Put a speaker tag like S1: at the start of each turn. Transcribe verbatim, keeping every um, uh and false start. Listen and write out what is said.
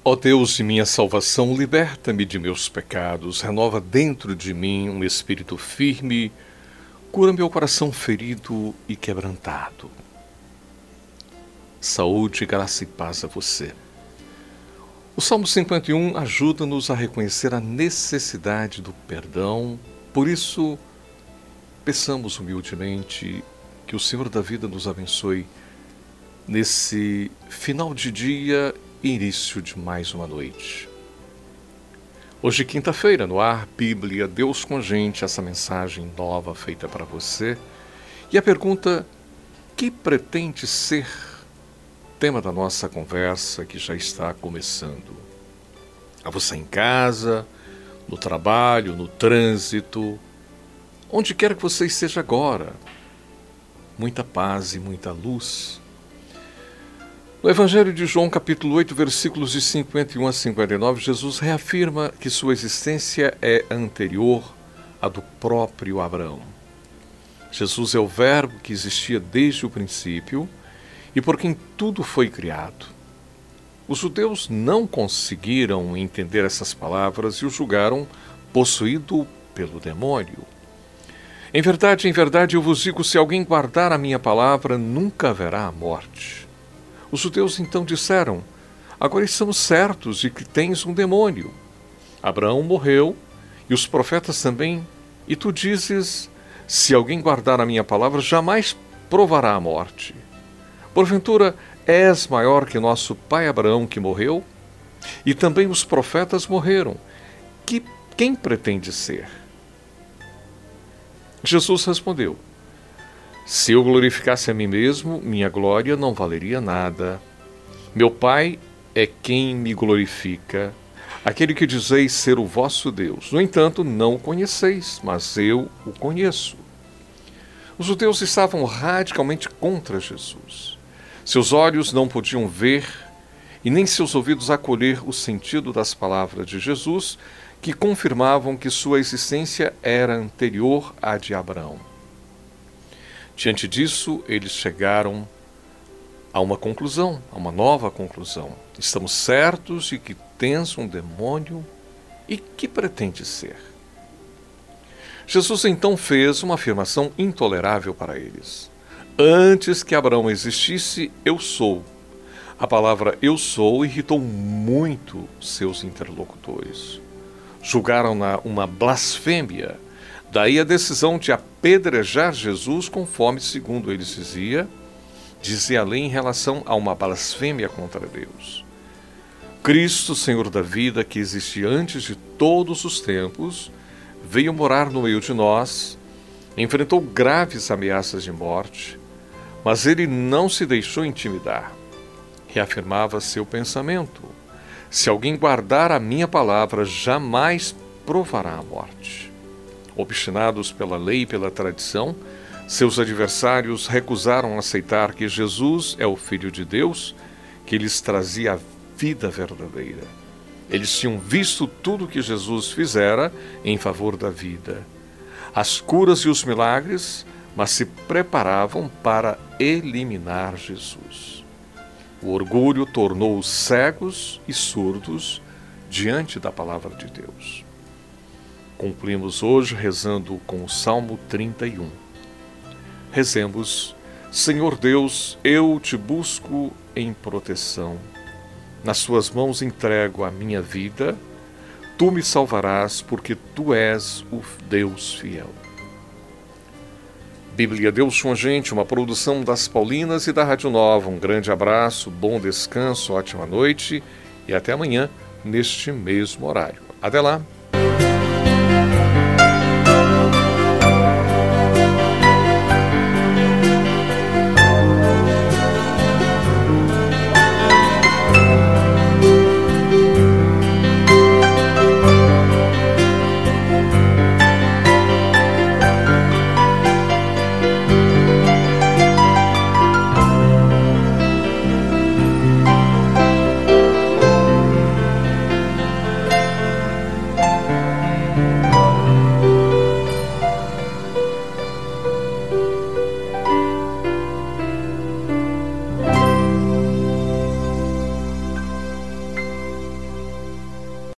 S1: Ó Deus de minha salvação, liberta-me de meus pecados, renova dentro de mim um espírito firme, cura meu coração ferido e quebrantado. Saúde, graça e paz a você. O Salmo cinquenta e um ajuda-nos a reconhecer a necessidade do perdão, por isso, peçamos humildemente que o Senhor da vida nos abençoe nesse final de dia e início de mais uma noite. Hoje, quinta-feira, no ar, Bíblia, Deus com a gente, essa mensagem nova feita para você. E a pergunta, que pretende ser? Tema da nossa conversa que já está começando. A você em casa, no trabalho, no trânsito, onde quer que você esteja agora. Muita paz e muita luz. No Evangelho de João, capítulo oito, versículos de cinquenta e um a cinquenta e nove, Jesus reafirma que sua existência é anterior à do próprio Abraão. Jesus é o Verbo que existia desde o princípio e por quem tudo foi criado. Os judeus não conseguiram entender essas palavras e o julgaram possuído pelo demônio. Em verdade, em verdade, eu vos digo, se alguém guardar a minha palavra, nunca haverá a morte. Os judeus então disseram, agora estamos certos de que tens um demônio. Abraão morreu, e os profetas também, e tu dizes, se alguém guardar a minha palavra, jamais provará a morte. Porventura, és maior que nosso pai Abraão que morreu? E também os profetas morreram. Que, quem pretende ser? Jesus respondeu, se eu glorificasse a mim mesmo, minha glória não valeria nada. Meu Pai é quem me glorifica, aquele que dizeis ser o vosso Deus. No entanto, não o conheceis, mas eu o conheço. Os judeus estavam radicalmente contra Jesus. Seus olhos não podiam ver e nem seus ouvidos acolher o sentido das palavras de Jesus, que confirmavam que sua existência era anterior à de Abraão. Diante disso, eles chegaram a uma conclusão, a uma nova conclusão. Estamos certos de que tens um demônio e que pretende ser. Jesus então fez uma afirmação intolerável para eles. Antes que Abraão existisse, eu sou. A palavra eu sou irritou muito seus interlocutores. Julgaram-na uma blasfêmia. Daí a decisão de apedrejar Jesus, conforme, segundo eles dizia, dizia a lei em relação a uma blasfêmia contra Deus. Cristo, Senhor da vida, que existia antes de todos os tempos, veio morar no meio de nós, enfrentou graves ameaças de morte, mas ele não se deixou intimidar. Reafirmava seu pensamento. Se alguém guardar a minha palavra, jamais provará a morte. Obstinados pela lei e pela tradição, seus adversários recusaram aceitar que Jesus é o Filho de Deus, que lhes trazia a vida verdadeira. Eles tinham visto tudo o que Jesus fizera em favor da vida, as curas e os milagres, mas se preparavam para eliminar Jesus. O orgulho tornou-os cegos e surdos diante da palavra de Deus. Cumprimos hoje rezando com o Salmo trinta e um. Rezemos, Senhor Deus, eu te busco em proteção. Nas suas mãos entrego a minha vida. Tu me salvarás, porque tu és o Deus fiel. Bíblia, Deus com a gente, uma produção das Paulinas e da Rádio Nova. Um grande abraço, bom descanso, ótima noite e até amanhã, neste mesmo horário. Até lá!